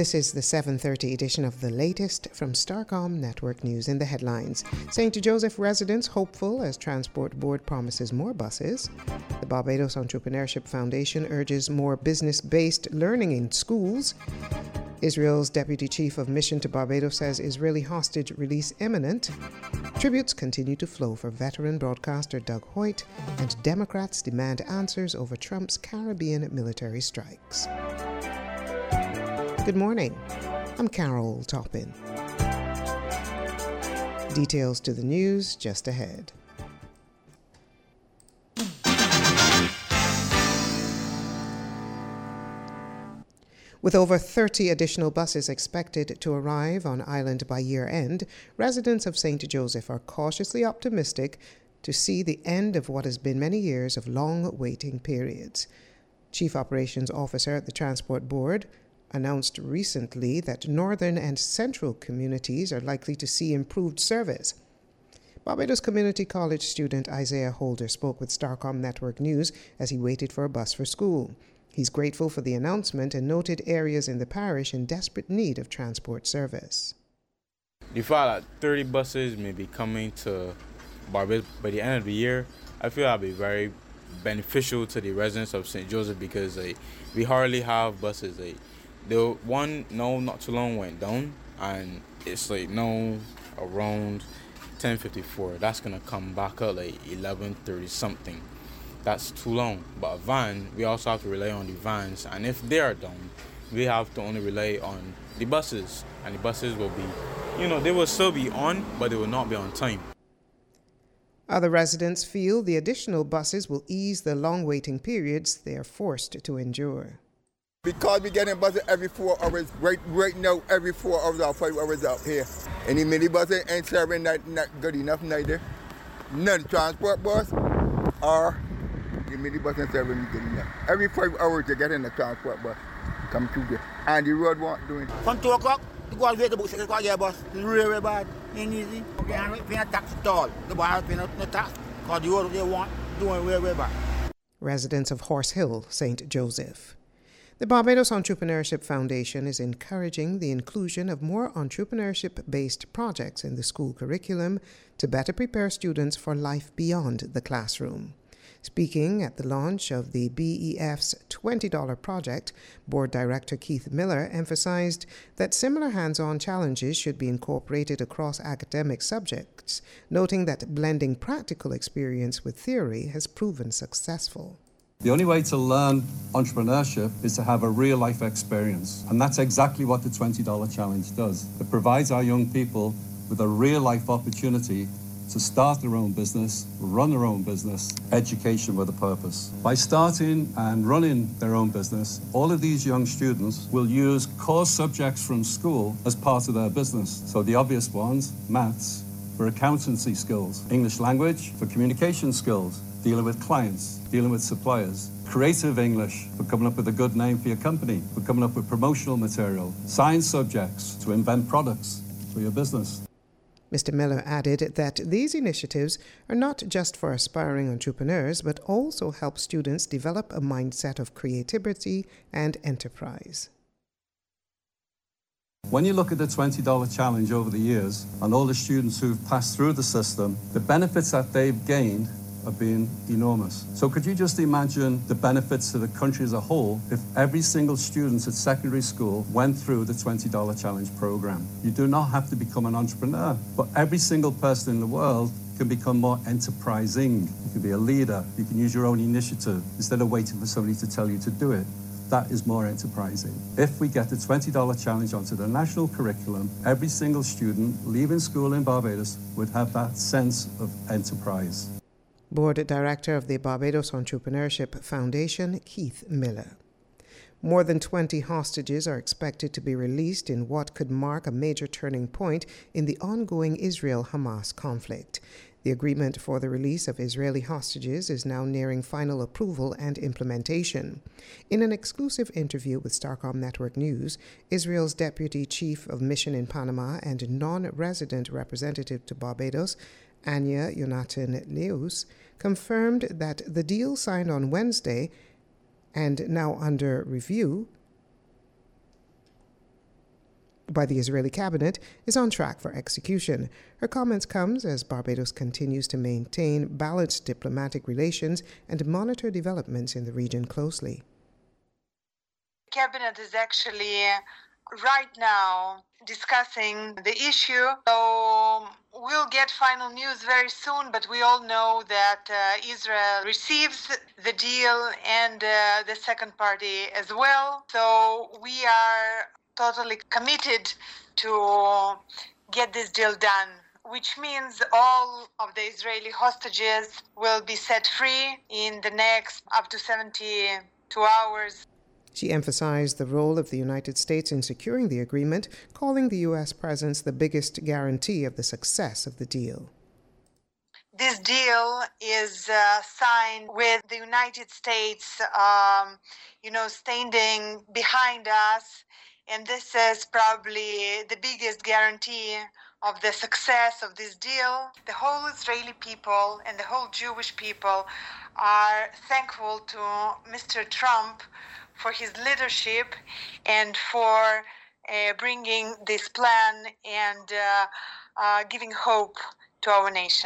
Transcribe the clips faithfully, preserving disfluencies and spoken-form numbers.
This is the seven thirty edition of the latest from Starcom Network News in the headlines. Saint Joseph residents hopeful as Transport Board promises more buses. The Barbados Entrepreneurship Foundation urges more business-based learning in schools. Israel's Deputy Chief of Mission to Barbados says Israeli hostage release imminent. Tributes continue to flow for veteran broadcaster Doug Hoyt, and Democrats demand answers over Trump's Caribbean military strikes. Good morning. I'm Carol Toppin. Details to the news just ahead. With over thirty additional buses expected to arrive on island by year-end, residents of Saint Joseph are cautiously optimistic to see the end of what has been many years of long waiting periods. Chief Operations Officer at the Transport Board announced recently that northern and central communities are likely to see improved service. Barbados Community College student Isaiah Holder spoke with Starcom Network News as he waited for a bus for school. He's grateful for the announcement and noted areas in the parish in desperate need of transport service. The fact that thirty buses may be coming to Barbados by the end of the year, I feel that'll be very beneficial to the residents of Saint Joseph because uh, we hardly have buses. Uh, the one, no, not too long went down, and it's like no around ten fifty-four. That's gonna come back up like eleven thirty something. That's too long. But a van, we also have to rely on the vans, and if they are down, we have to only rely on the buses, and the buses will be, you know, they will still be on, but they will not be on time. Other residents feel the additional buses will ease the long waiting periods they are forced to endure. Because we're getting buses every four hours, right right now, every four hours or five hours out here. Any minibuses ain't serving not, not good enough neither. None transport bus or the minibus ain't serving good enough. Every five hours you get in the transport bus, come through there. And the road won't do it. From two o'clock, you go and wait about six o'clock, yeah, bus. It's really, really bad. Ain't easy. You can't pay a tax at all. The boy has to pay no tax because the road they want doing really, really bad. Residents of Horse Hill, Saint Joseph. The Barbados Entrepreneurship Foundation is encouraging the inclusion of more entrepreneurship-based projects in the school curriculum to better prepare students for life beyond the classroom. Speaking at the launch of the B E F's twenty dollars project, Board Director Keith Miller emphasized that similar hands-on challenges should be incorporated across academic subjects, noting that blending practical experience with theory has proven successful. The only way to learn entrepreneurship is to have a real-life experience, and that's exactly what the twenty dollars challenge does. It provides our young people with a real-life opportunity to start their own business, run their own business, education with a purpose. By starting and running their own business, all of these young students will use core subjects from school as part of their business. So the obvious ones, maths, for accountancy skills, English language for communication skills, dealing with clients, dealing with suppliers, creative English for coming up with a good name for your company, for coming up with promotional material, science subjects to invent products for your business. Mister Miller added that these initiatives are not just for aspiring entrepreneurs, but also help students develop a mindset of creativity and enterprise. When you look at the twenty dollars challenge over the years and all the students who've passed through the system, the benefits that they've gained have been enormous. So could you just imagine the benefits to the country as a whole if every single student at secondary school went through the twenty dollars challenge program? You do not have to become an entrepreneur, but every single person in the world can become more enterprising. You can be a leader. You can use your own initiative instead of waiting for somebody to tell you to do it. That is more enterprising. If we get the twenty dollars challenge onto the national curriculum, every single student leaving school in Barbados would have that sense of enterprise. Board Director of the Barbados Entrepreneurship Foundation, Keith Miller. More than twenty hostages are expected to be released in what could mark a major turning point in the ongoing Israel-Hamas conflict. The agreement for the release of Israeli hostages is now nearing final approval and implementation. In an exclusive interview with Starcom Network News, Israel's Deputy Chief of Mission in Panama and non-resident representative to Barbados, Anya Jonathan Leus, confirmed that the deal signed on Wednesday and now under review by the Israeli cabinet is on track for execution. Her comments comes as Barbados continues to maintain balanced diplomatic relations and monitor developments in the region closely. Cabinet is actually right now discussing the issue, so we'll get final news very soon, but we all know that uh, Israel receives the deal and uh, the second party as well, so we are totally committed to get this deal done, which means all of the Israeli hostages will be set free in the next up to seventy-two hours. She emphasized the role of the United States in securing the agreement, calling the U S presence the biggest guarantee of the success of the deal. This deal is uh, signed with the United States, um, you know, standing behind us, and this is probably the biggest guarantee of the success of this deal. The whole Israeli people and the whole Jewish people are thankful to Mister Trump for his leadership and for uh, bringing this plan and uh, uh, giving hope to our nation.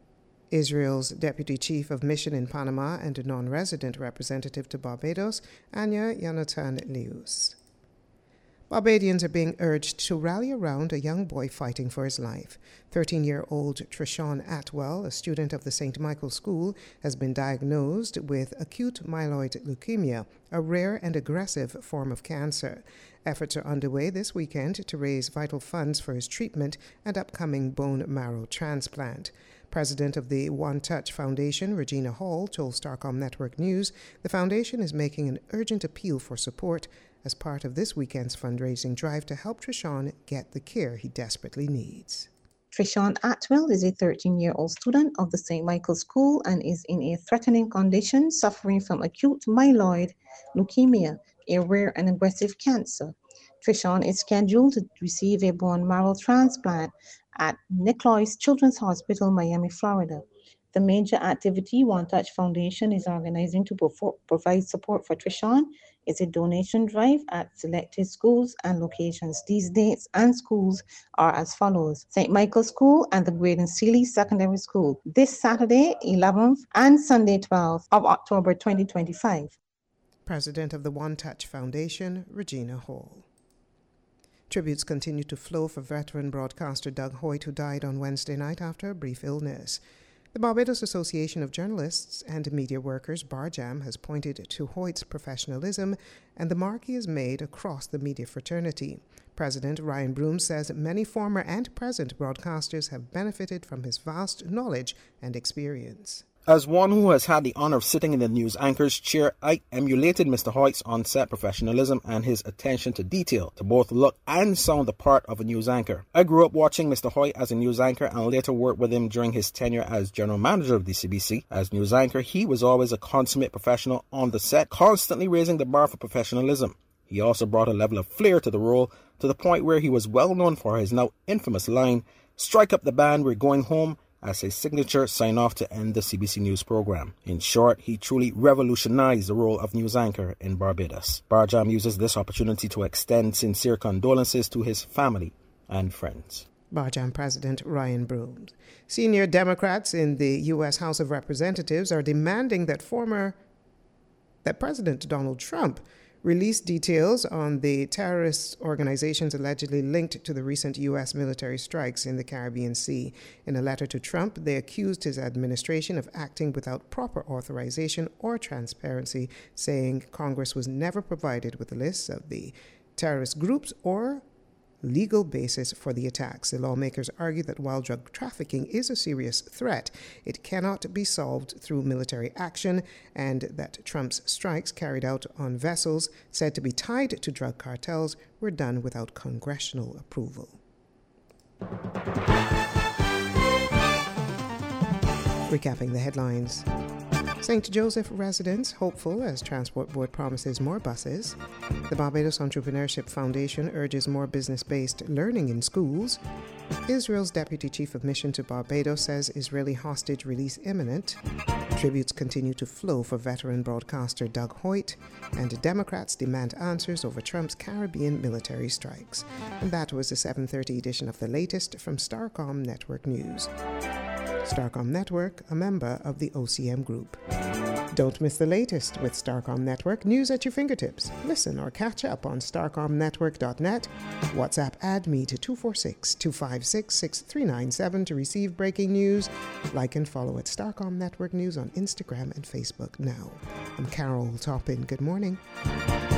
Israel's Deputy Chief of Mission in Panama and a non-resident representative to Barbados, Anya Yonatan-Leus. Barbadians are being urged to rally around a young boy fighting for his life. thirteen-year-old Trishawn Atwell, a student of the Saint Michael School, has been diagnosed with acute myeloid leukemia, a rare and aggressive form of cancer. Efforts are underway this weekend to raise vital funds for his treatment and upcoming bone marrow transplant. President of the One Touch Foundation, Regina Hall, told Starcom Network News the foundation is making an urgent appeal for support as part of this weekend's fundraising drive to help Trishawn get the care he desperately needs. Trishawn Atwell is a thirteen-year-old student of the Saint Michael School and is in a threatening condition, suffering from acute myeloid leukemia, a rare and aggressive cancer. Trishawn is scheduled to receive a bone marrow transplant at Nicholas Children's Hospital, Miami, Florida. The major activity One Touch Foundation is organizing to pro- provide support for Trishawn is a donation drive at selected schools and locations. These dates and schools are as follows: Saint Michael School and the Graydon Seeley Secondary School, this Saturday, eleventh, and Sunday, twelfth of October twenty twenty-five. President of the One Touch Foundation, Regina Hall. Tributes continue to flow for veteran broadcaster Doug Hoyt, who died on Wednesday night after a brief illness. The Barbados Association of Journalists and Media Workers, BARJAM, has pointed to Hoyt's professionalism and the mark he has made across the media fraternity. President Ryan Broom says many former and present broadcasters have benefited from his vast knowledge and experience. As one who has had the honor of sitting in the news anchor's chair, I emulated Mister Hoyt's on-set professionalism and his attention to detail to both look and sound the part of a news anchor. I grew up watching Mister Hoyt as a news anchor and later worked with him during his tenure as general manager of the C B C. As news anchor, he was always a consummate professional on the set, constantly raising the bar for professionalism. He also brought a level of flair to the role, to the point where he was well known for his now infamous line, "Strike up the band, we're going home," as a signature sign-off to end the C B C News program. In short, he truly revolutionized the role of news anchor in Barbados. BARJAM uses this opportunity to extend sincere condolences to his family and friends. BARJAM President Ryan Broom. Senior Democrats in the U S House of Representatives are demanding that former that President Donald Trump release details on the terrorist organizations allegedly linked to the recent U S military strikes in the Caribbean Sea. In a letter to Trump, they accused his administration of acting without proper authorization or transparency, saying Congress was never provided with a list of the terrorist groups or legal basis for the attacks. The lawmakers argue that while drug trafficking is a serious threat, it cannot be solved through military action, and that Trump's strikes carried out on vessels said to be tied to drug cartels were done without congressional approval. Recapping the headlines. Saint Joseph residents hopeful as Transport Board promises more buses. The Barbados Entrepreneurship Foundation urges more business-based learning in schools. Israel's Deputy Chief of Mission to Barbados says Israeli hostage release imminent. Tributes continue to flow for veteran broadcaster Doug Hoyt, and Democrats demand answers over Trump's Caribbean military strikes. And that was the seven thirty edition of the latest from Starcom Network News. Starcom Network, a member of the O C M Group. Don't miss the latest with Starcom Network news at your fingertips. Listen or catch up on starcom network dot net. WhatsApp add me to two four six, two five six, six three nine seven to receive breaking news. Like and follow at Starcom Network News on Instagram and Facebook now. I'm Carol Toppin. Good morning.